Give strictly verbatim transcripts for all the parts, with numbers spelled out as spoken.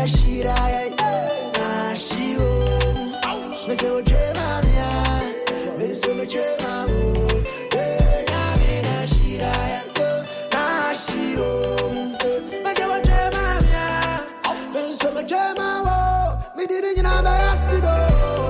that shit I nah she oh. Me say what dream I'm ya. Me say me dream I'm oh. Yeah, nah me that shit I nah she oh. Me say what dream I'm ya. Me say me dream I'm oh. Me didn't you know by acid oh.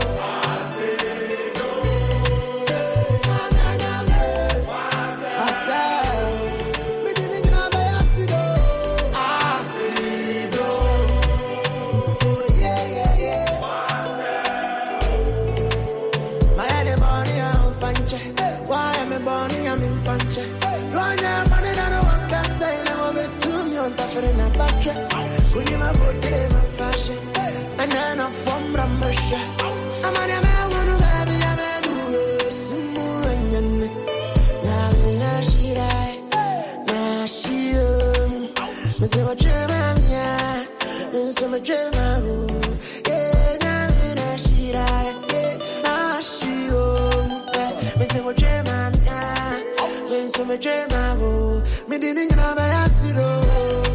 Kuni mabotere mafashe Anana from Ramasha Amani amewunu baby amenu Simu anyane Na na shirai Na shiyo Me say what dream I'm ya Me say my dream I'm Yeah, na na shirai Na shiyo Me say what dream I'm ya Me say my dream I'm Me didn't know by acid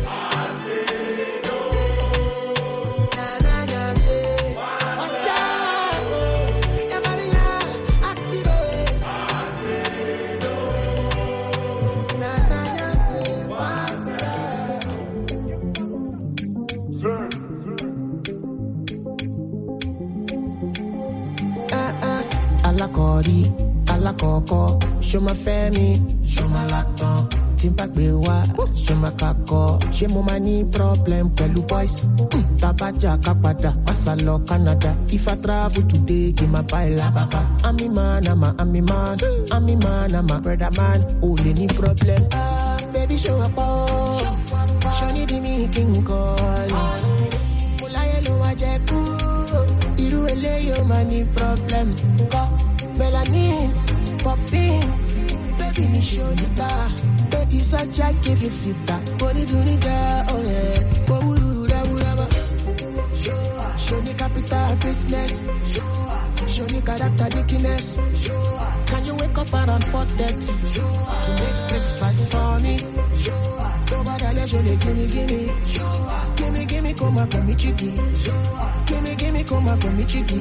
Alakori, alakoko, show my family, show my lato, timpak bewa, show my kako, show my money problem, pelu boys, tabaja kapada, masalo Canada. If I travel today, give my baila baba. I'm a man, I'm a, I'm a man, I'm a man, I'm a brother man, only any problem. Ah, baby show up, oh, show me the me king call, mulaye lo wajeku. You relay your money problem. Melanin, popping, baby, me show you that. Baby, such I give you feedback. Body do need that, oh yeah. What would you do that? Show me capital business. Show me character dickiness. Can you wake up around four thirty to make breakfast for me? Go by the leisure, gimme, gimme. Gimme, gimme, come up on me, chicky. Gimme, gimme, come up on me, chicky.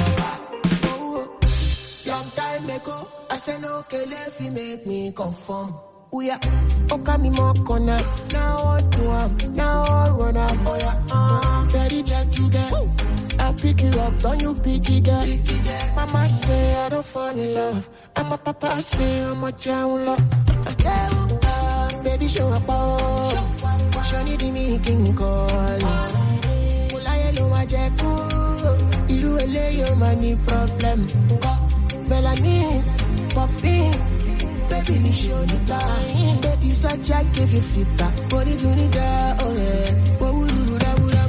Long time ago, I said no, okay, if you make me conform. Oh yeah, okay, me more corner. Now I do up, now I run up. Oh yeah, uh, very gentle girl. I pick you up, don't you pick it, girl. Mama say I don't fall in love. And my papa say I'm a child love. Uh, baby, show up, oh. Show me the me king call. Mulaye lo wajeku. You relay your money problem. Melanin, popping, baby, me show you that. Baby, such I give you feedback. Body do need that, oh yeah. What would you do that, would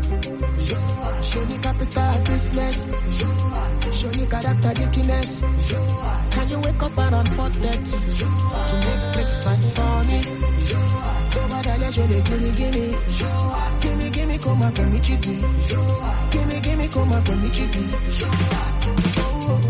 I? Show me capital business. Show me character dickiness. Can you wake up around four thirty to make breakfast for me? Go by the leisure, gimme, gimme. Gimme, gimme, come up on me, chicky. Gimme, gimme, come up on me, chicky. Oh.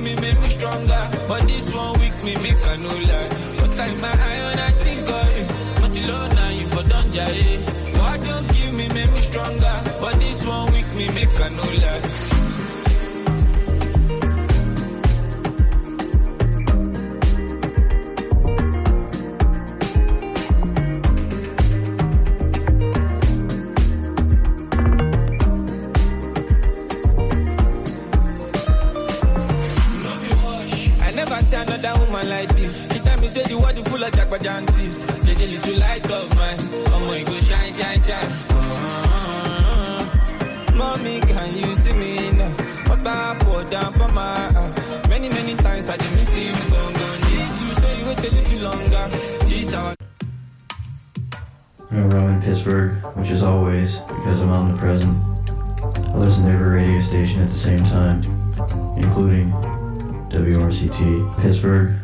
But this one week me make I no lie. But like my eye when I think of you. a woman like this. She tell me say the world full of jagbajantis. Say the little light of mine, oh my go shine, shine, shine. Uh-huh. Mommy, can you see me now? Up, up, or down for my uh. Many, many times I didn't miss you. Gone, gone, need you, so you wait a little longer. This our Whenever I'm in Pittsburgh, which is always because I'm omnipresent, I listen to every radio station at the same time, including W R C T Pittsburgh.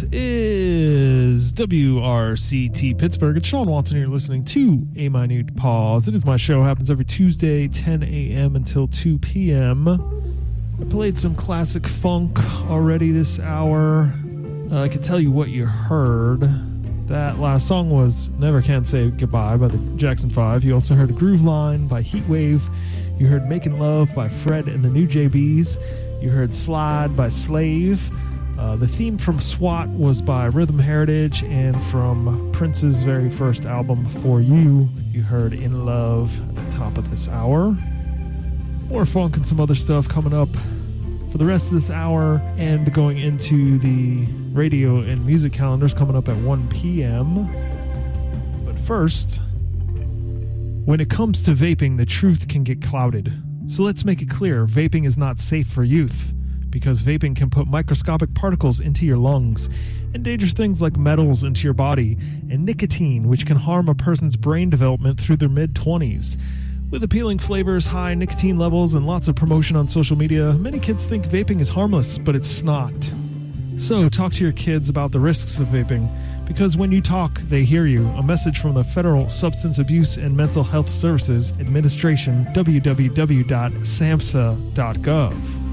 is W R C T Pittsburgh. It's Sean Watson here listening to A Minute Pause. It is my show. It happens every Tuesday, ten a.m. until two p.m. I played some classic funk already this hour. Uh, I can tell you what you heard. That last song was Never Can Say Goodbye by the Jackson five. You also heard Groove Line by Heatwave. You heard Making Love by Fred and the New J Bs. You heard Slide by Slave. Uh, the theme from SWAT was by Rhythm Heritage, and from Prince's very first album, For You, you heard In Love at the top of this hour. More funk and some other stuff coming up for the rest of this hour, and going into the radio and music calendars coming up at one p.m. But first, when it comes to vaping, the truth can get clouded. So let's make it clear, vaping is not safe for youth, because vaping can put microscopic particles into your lungs, and dangerous things like metals into your body, and nicotine, which can harm a person's brain development through their mid-twenties. With appealing flavors, high nicotine levels, and lots of promotion on social media, many kids think vaping is harmless, but it's not. So talk to your kids about the risks of vaping, because when you talk, they hear you. A message from the Federal Substance Abuse and Mental Health Services Administration, w w w dot samhsa dot gov.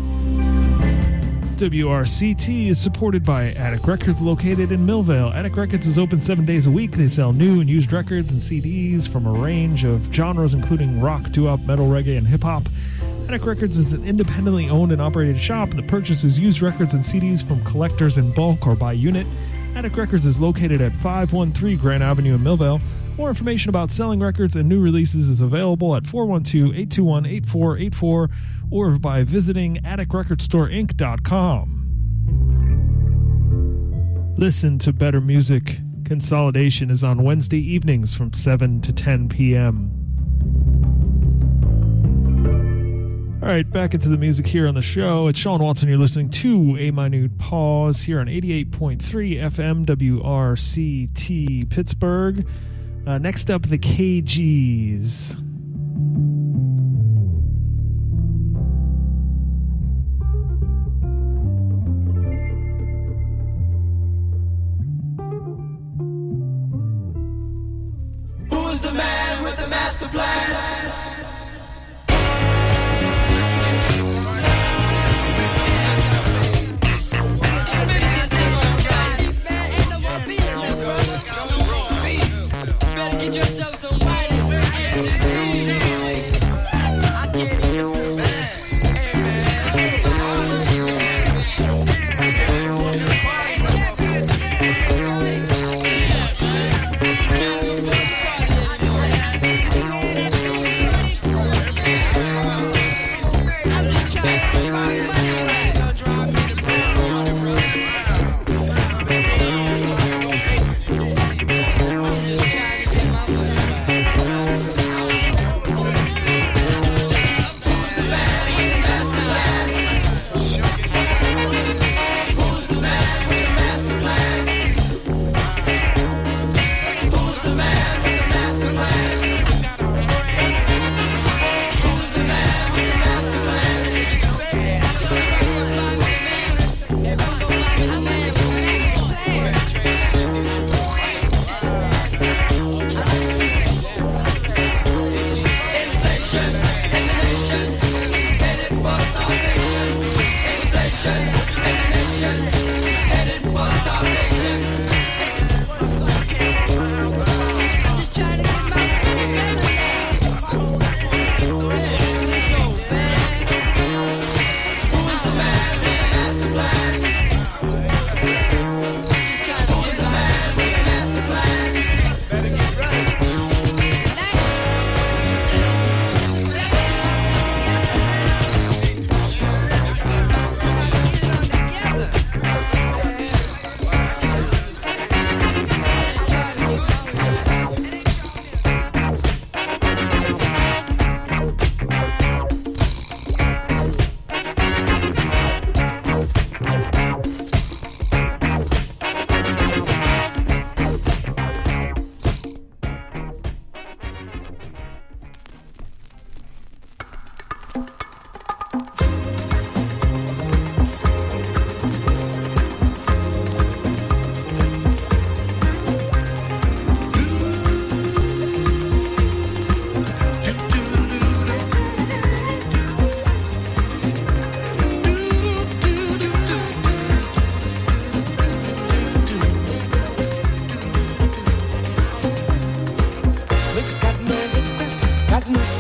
W R C T is supported by Attic Records, located in Millvale. Attic Records is open seven days a week. They sell new and used records and C Ds from a range of genres, including rock, doo-wop, metal, reggae, and hip-hop. Attic Records is an independently owned and operated shop that purchases used records and C Ds from collectors in bulk or by unit. Attic Records is located at five one three Grant Avenue in Millvale. More information about selling records and new releases is available at four one two, eight two one, eight four eight four or by visiting attic record store inc dot com. Listen to better music. Consolidation is on Wednesday evenings from seven to ten p.m. All right, back into the music here on the show. It's Sean Watson. You're listening to A Minute Pause here on eighty-eight point three F M W R C T Pittsburgh. Uh, next up, the K Gs. Who's the man with the master plan?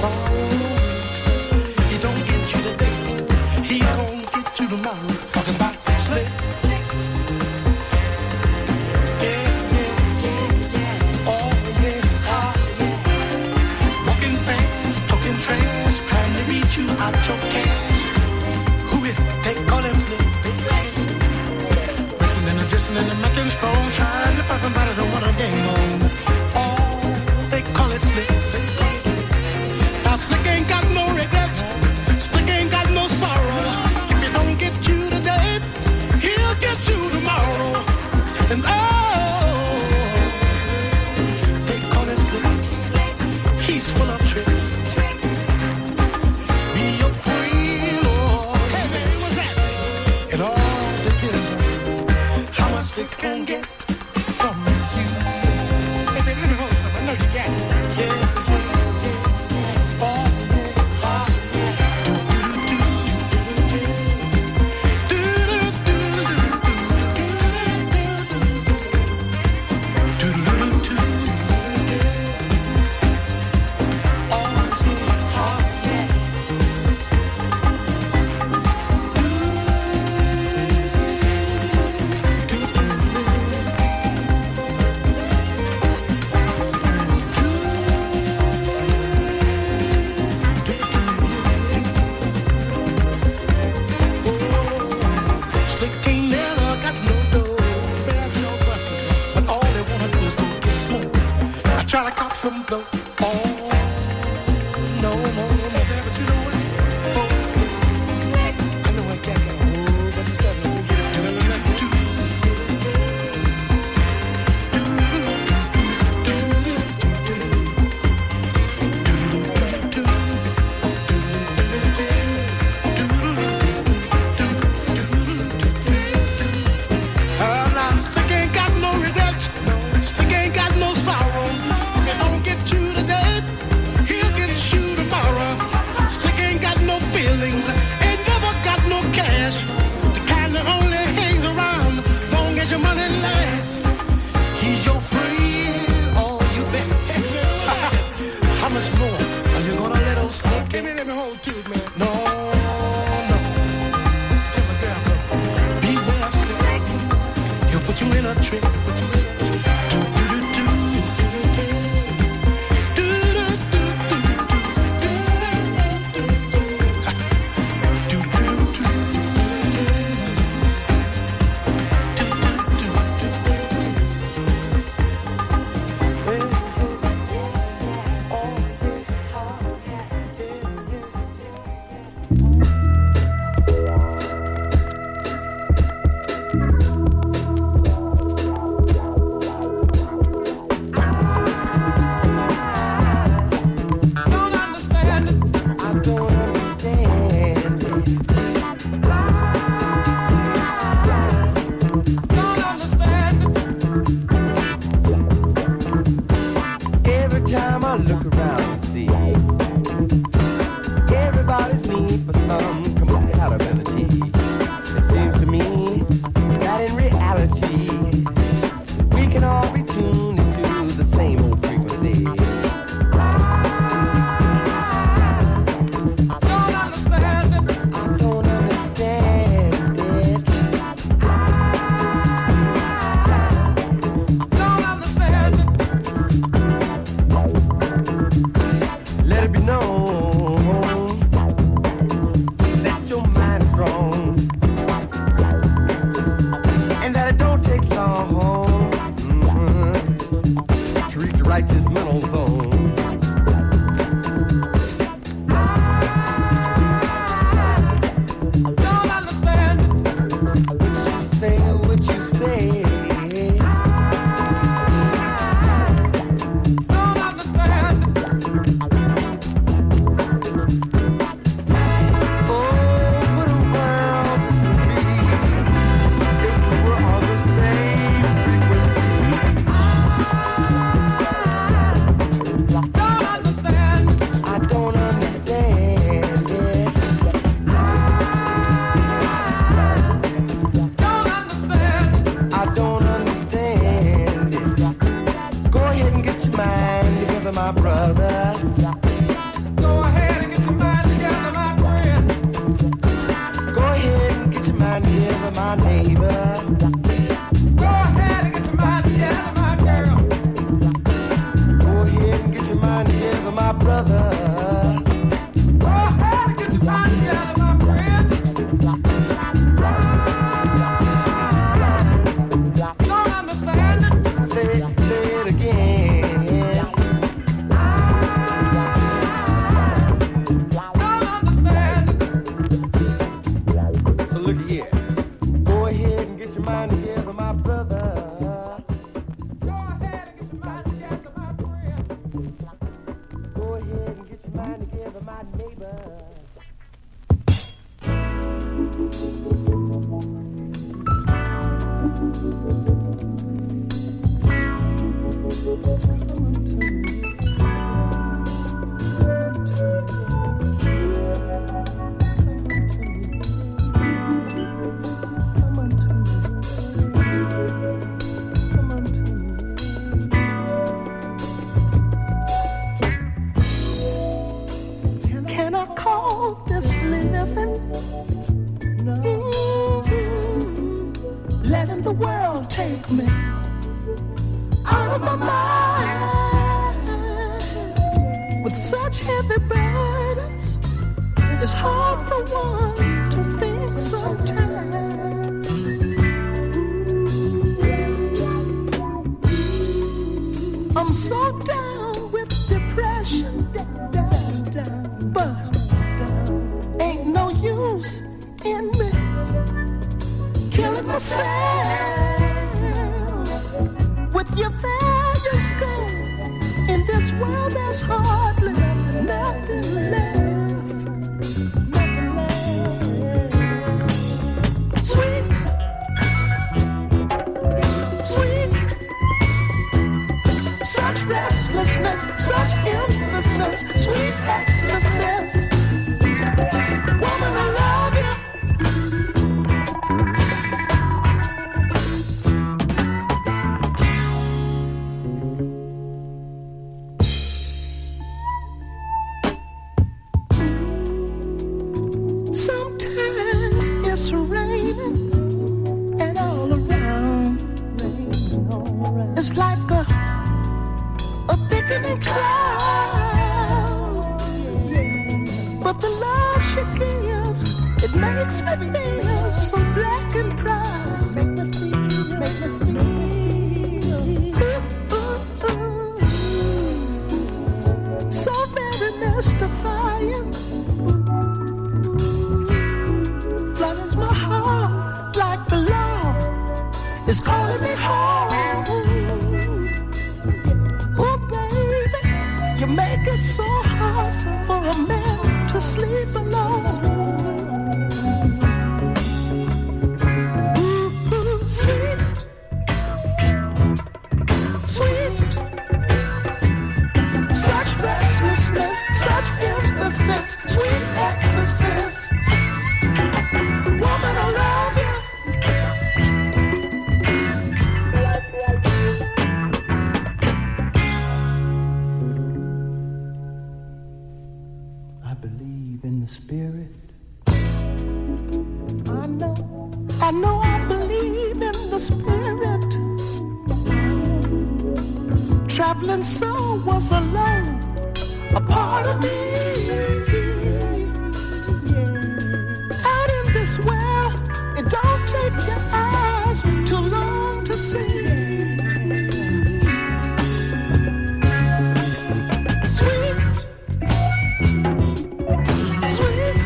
Mind together, my brother. Go your mind together, my brother. Go ahead and get your mind together, my friend. Don't understand it? Say it, say it again. Don't understand it? So look here. Go ahead and get your mind together, my brother. Can I call this living? Mm-hmm. Letting the world take me out of my mind with such heavy burdens. It's hard for one to think sometimes. I'm so down with depression, but ain't no use in me killing myself with your values gone. In this world there's hardly nothing left. Nothing left. Sweet, sweet, such restlessness, such emphasis, sweet excesses. Woman, I love you. Sometimes it's raining and all around, it's like a a thickening cloud. But the love she gives, it makes me feel so black and proud. Make me feel, make me feel ooh, ooh, ooh. So very mystifying. Flutters my heart like the Lord is calling me home. Oh baby, you make it so hard for a man to sleep alone. Ooh, ooh, sweet, sweet, such restlessness, such emphasis, sweet excesses. Woman, I love you. I believe in the spirit. I know, I know I believe in the spirit. Traveling soul was alone, a part of me. Out in this world, it don't take your eyes too long to see. Sweet, sweet,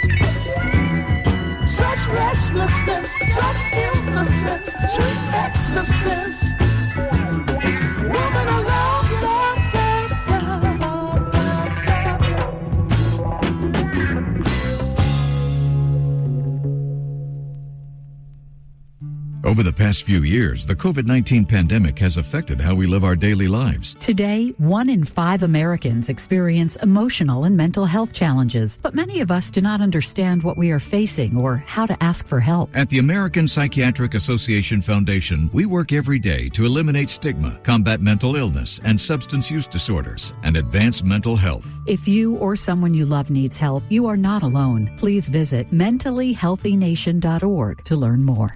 such restlessness, such emphasis, sweet excesses. Woman, I love you, love, love, Over the past few years, the COVID nineteen pandemic has affected how we live our daily lives. Today, one in five Americans experience emotional and mental health challenges, but many of us do not understand what we are facing or how to ask for help. At the American Psychiatric Association Foundation, we work every day to eliminate stigma, combat mental illness and substance use disorders, and advance mental health. If you or someone you love needs help, you are not alone. Please visit mentally healthy nation dot org to learn more.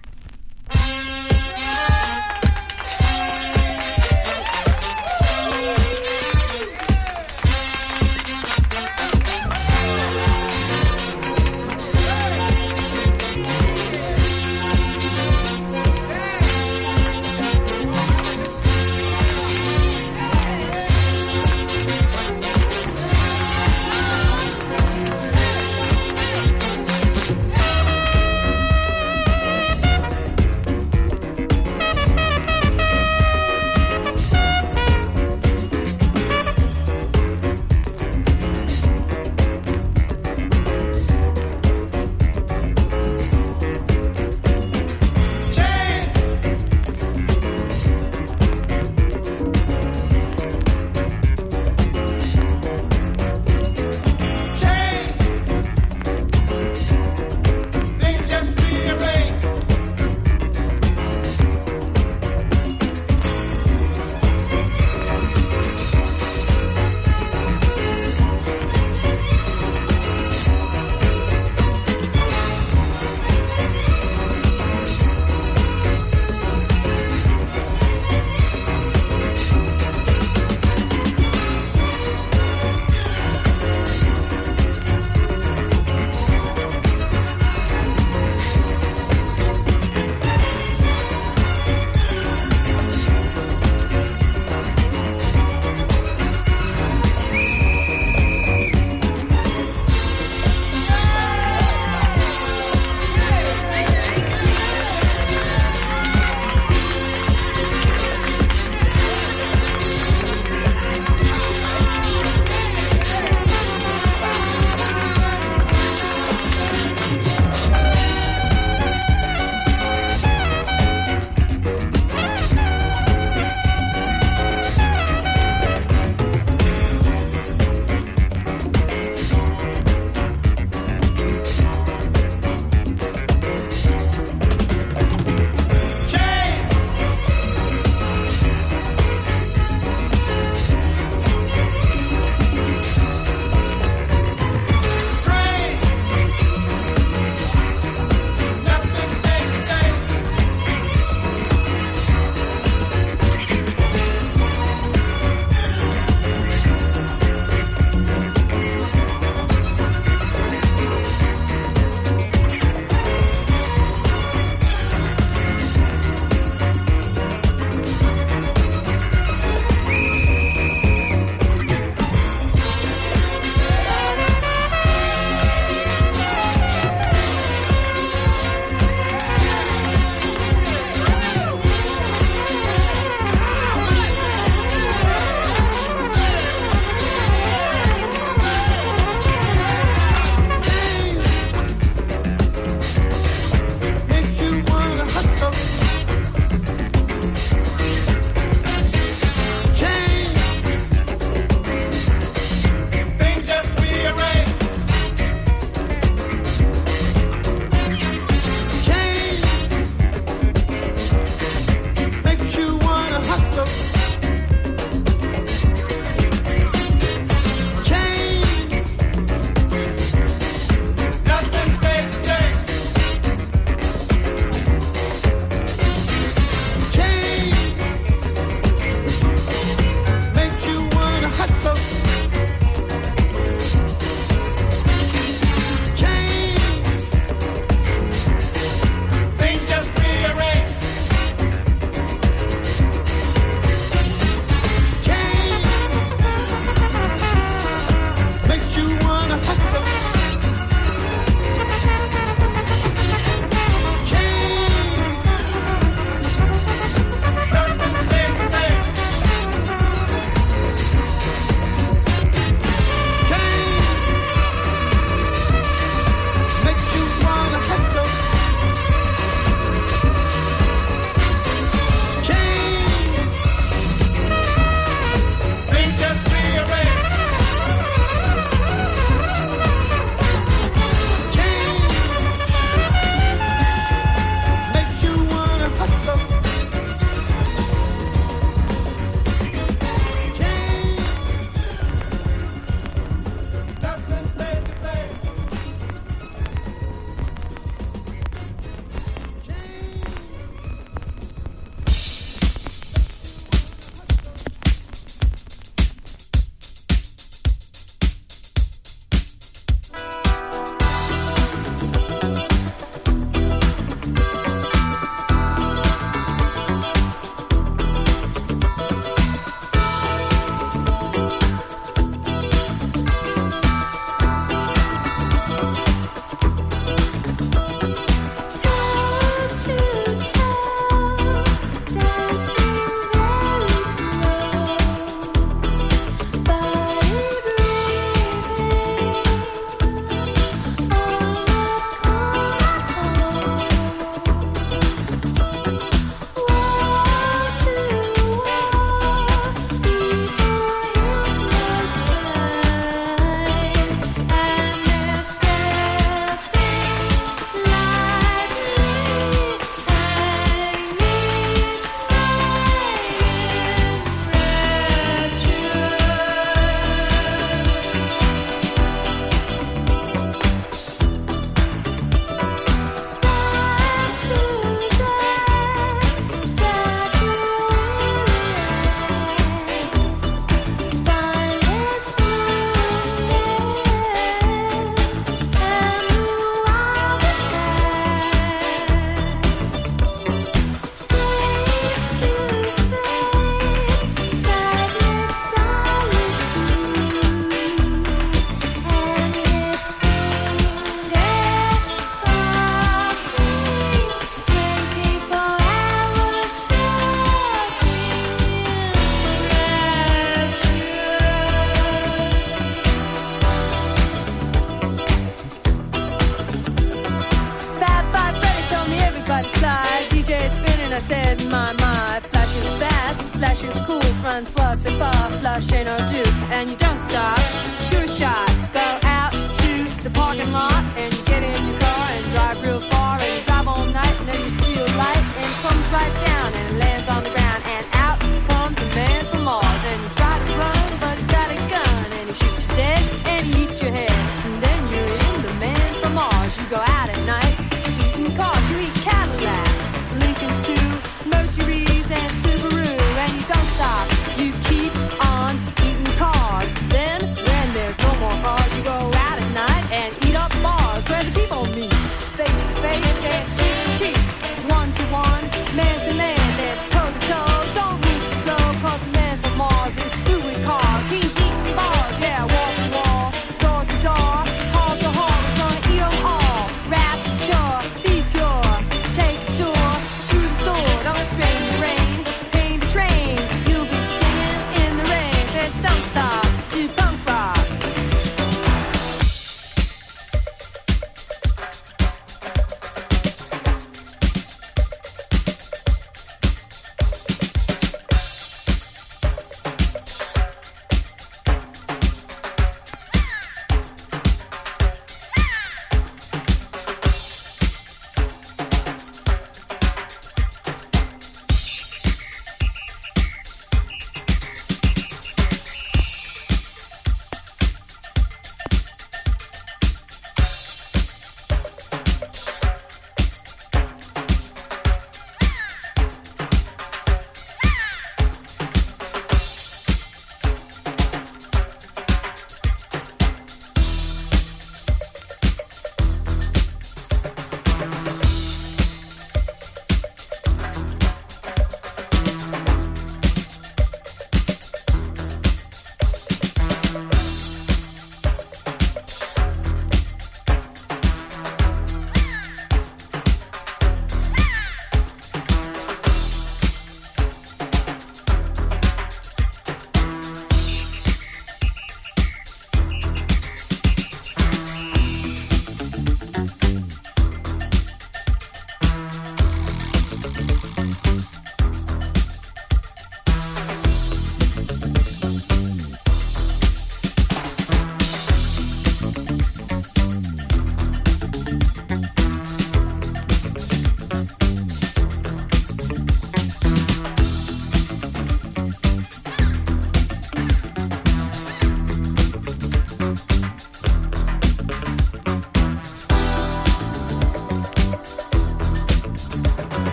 and you don't stop. Sure shot, go out to the parking lot and you get in your car and drive real far and you drive all night and then you see a light and it comes right down and it lands on the ground and out comes a man from Mars and you try to run but he's got a gun and he shoots you dead and he eats your head and then you're in the man from Mars. You go out at night eating cars, you eat Cadillacs, Lincolns too, Mercuries and Subaru and you don't stop. You keep on eating cars. Then when there's no more cars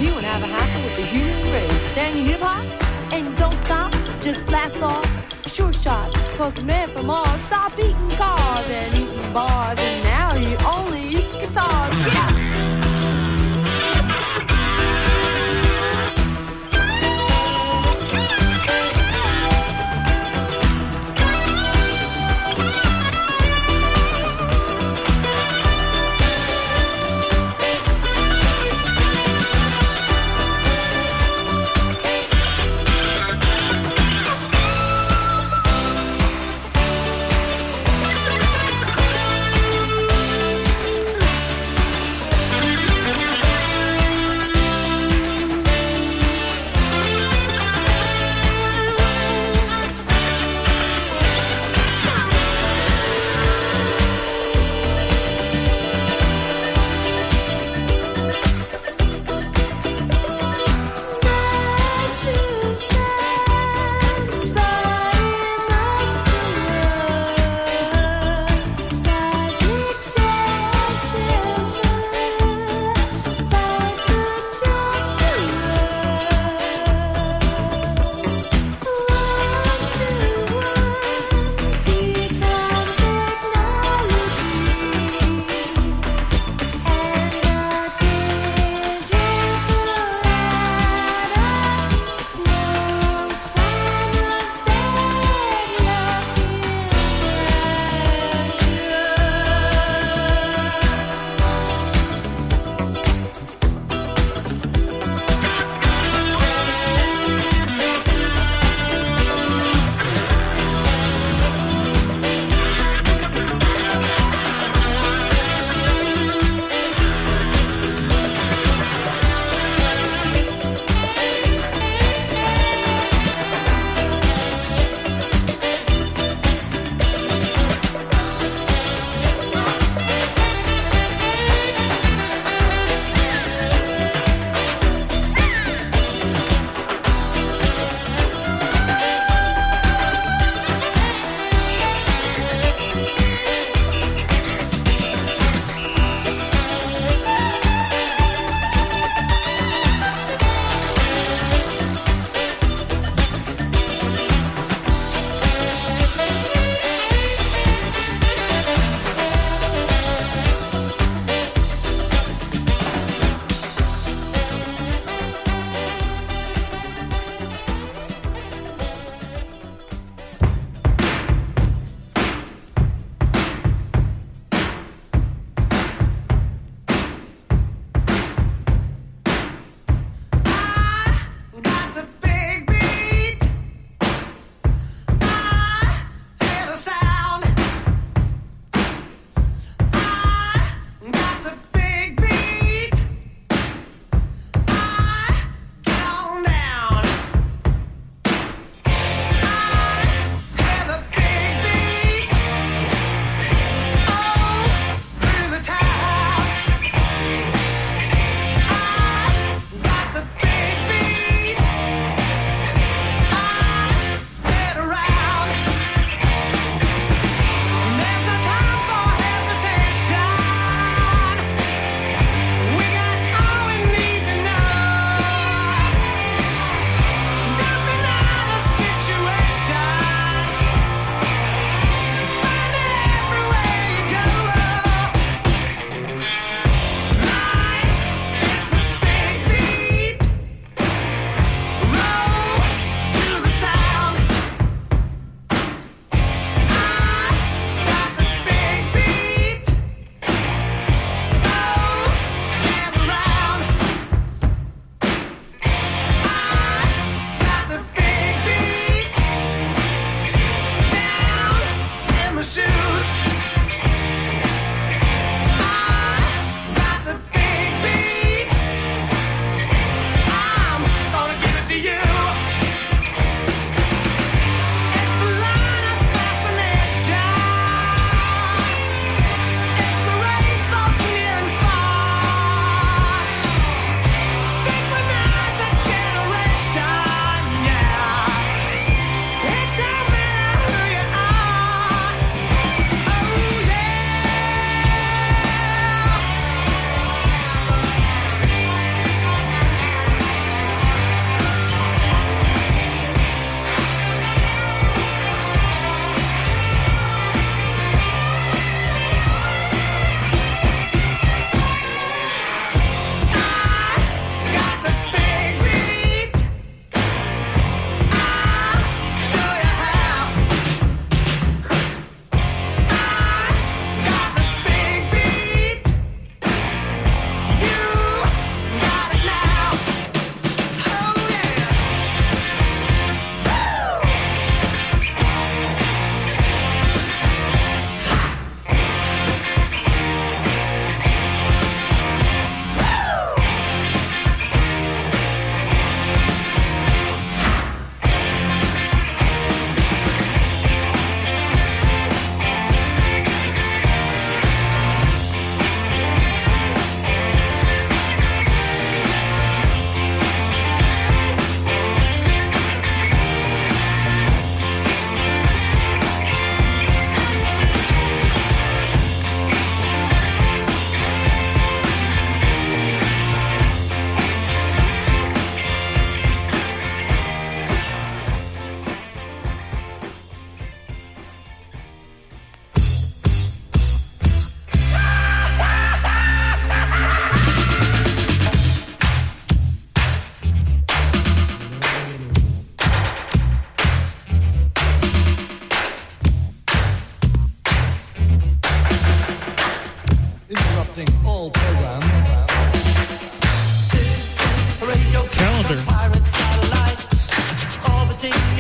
he won't have a hassle with the human race. Sang hip hop and don't stop, just blast off. Sure shot, cause the man from Mars stopped eating cars and eating bars, and now he only eats guitars. Yeah!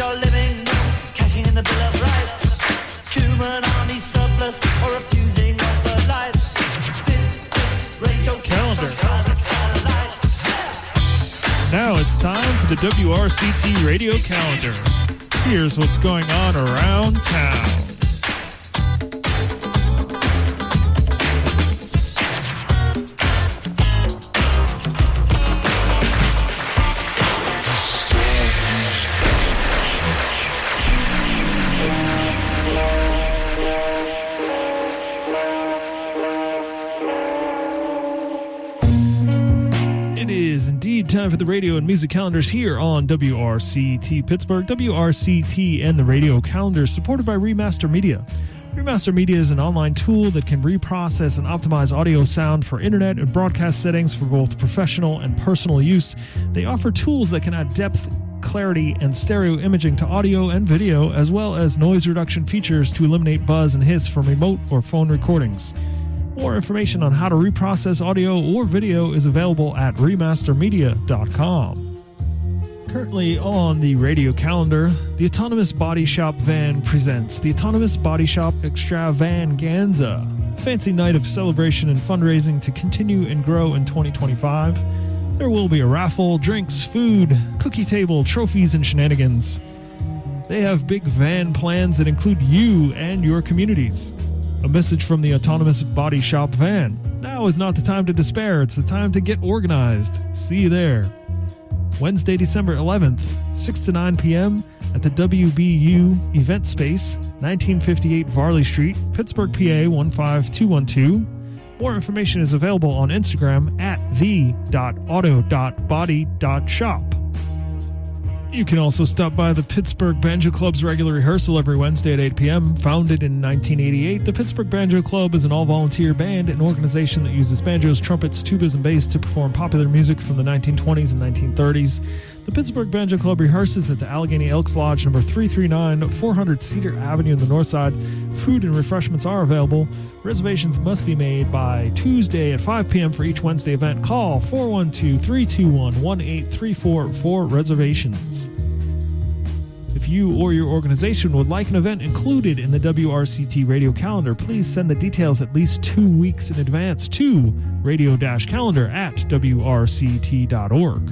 your living, cashing in the Bill of Rights, human army surplus, or refusing of the lights. This is radio calendar. Now it's time for the W R C T radio calendar. Here's what's going on around town. Time for the radio and music calendars here on W R C T Pittsburgh. W R C T and the radio calendar supported by Remaster Media. Remaster Media is an online tool that can reprocess and optimize audio sound for internet and broadcast settings for both professional and personal use. They offer tools that can add depth, clarity, and stereo imaging to audio and video, as well as noise reduction features to eliminate buzz and hiss from remote or phone recordings. More information on how to reprocess audio or video is available at remaster media dot com. Currently on the radio calendar, the Autonomous Body Shop van presents the Autonomous Body Shop Extravaganza, a fancy night of celebration and fundraising to continue and grow in twenty twenty-five. There will be a raffle, drinks, food, cookie table, trophies, and shenanigans. They have big van plans that include you and your communities. A message from the Autonomous Body Shop van. Now is not the time to despair. It's the time to get organized. See you there. Wednesday, December eleventh, six to nine p.m. at the W B U Event Space, nineteen fifty-eight Varley Street, Pittsburgh, P A one five two one two. More information is available on Instagram at the dot auto dot body dot shop. You can also stop by the Pittsburgh Banjo Club's regular rehearsal every Wednesday at eight p.m. Founded in nineteen eighty-eight, the Pittsburgh Banjo Club is an all-volunteer band and organization that uses banjos, trumpets, tubas, and bass to perform popular music from the nineteen twenties and nineteen thirties. The Pittsburgh Banjo Club rehearses at the Allegheny Elks Lodge, number three thirty-nine, four hundred Cedar Avenue in the north side. Food and refreshments are available. Reservations must be made by Tuesday at five p.m. for each Wednesday event. Call four one two, three two one, one eight three four for reservations. If you or your organization would like an event included in the W R C T radio calendar, please send the details at least two weeks in advance to radio-calendar at W R C T dot org.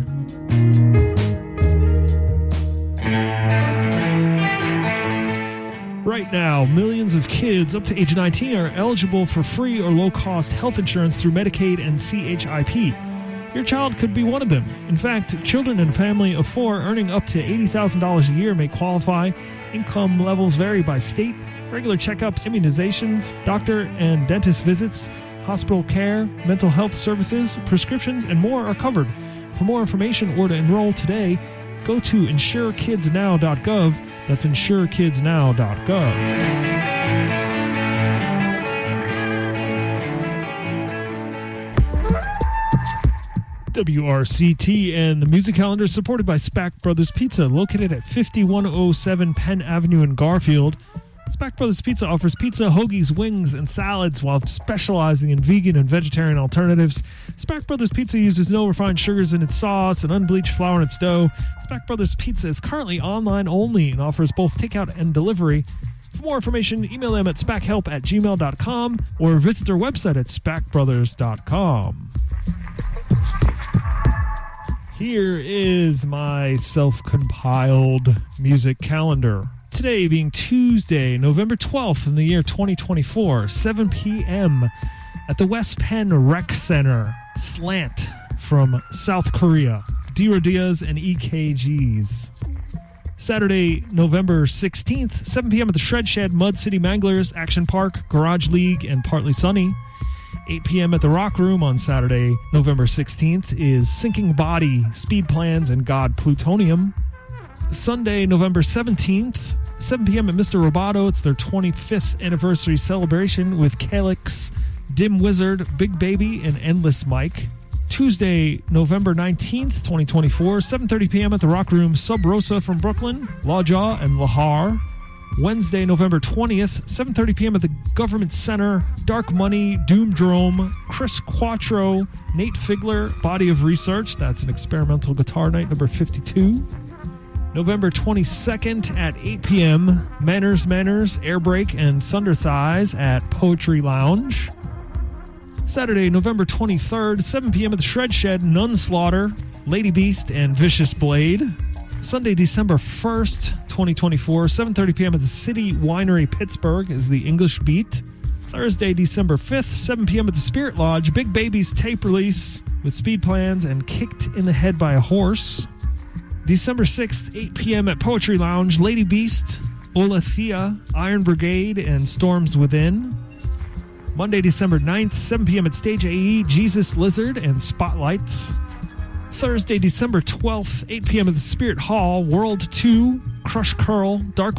Right now, millions of kids up to age nineteen are eligible for free or low-cost health insurance through Medicaid and C H I P. Your child could be one of them. In fact, children in a family of four earning up to eighty thousand dollars a year may qualify. Income levels vary by state. Regular checkups, immunizations, doctor and dentist visits, hospital care, mental health services, prescriptions, and more are covered. For more information or to enroll today, go to insure kids now dot gov. That's insure kids now dot gov. W R C T and the music calendar is supported by Spack Brothers Pizza, located at fifty-one oh seven Penn Avenue in Garfield. Spack Brothers Pizza offers pizza, hoagies, wings, and salads while specializing in vegan and vegetarian alternatives. Spack Brothers Pizza uses no refined sugars in its sauce and unbleached flour in its dough. Spack Brothers Pizza is currently online only and offers both takeout and delivery. For more information, email them at spackhelp at gmail dot com or visit their website at spack brothers dot com. Here is my self-compiled music calendar. Today being Tuesday, November twelfth in the year twenty twenty-four, seven p.m. at the West Penn Rec Center, Slant from South Korea, D. Diaz and E K Gs. Saturday, November sixteenth, seven p.m. at the Shred Shed, Mud City Manglers, Action Park, Garage League, and Partly Sunny. eight p.m. at the Rock Room on Saturday, November sixteenth is Sinking Body, Speed Plans, and God Plutonium. Sunday, November seventeenth, seven p.m. at Mister Roboto. It's their twenty-fifth anniversary celebration with Calyx, Dim Wizard, Big Baby, and Endless Mike. Tuesday, November nineteenth, twenty twenty-four, seven thirty p.m. at the Rock Room, Sub Rosa from Brooklyn, Lawjaw, and Lahar. Wednesday, November twentieth, seven thirty p.m. at the Government Center, Dark Money, Doomdrome, Chris Quattro, Nate Figler, Body of Research. That's an experimental guitar night, number fifty-two. November twenty-second at eight p.m., Manners Manners, Airbreak, and Thunder Thighs at Poetry Lounge. Saturday, November twenty-third, seven p.m. at the Shred Shed, Nunslaughter, Lady Beast, and Vicious Blade. Sunday, December first, twenty twenty-four, seven thirty p.m. at the City Winery, Pittsburgh is the English Beat. Thursday, December fifth, seven p.m. at the Spirit Lodge, Big Baby's tape release with Speed Plans and Kicked in the Head by a Horse. December sixth, eight p.m. at Poetry Lounge, Lady Beast, Olathea, Iron Brigade, and Storms Within. Monday, December ninth, seven p.m. at Stage A E, Jesus Lizard and Spotlights. Thursday, December twelfth, eight p.m. at the Spirit Hall, World two, Crush Curl, Dark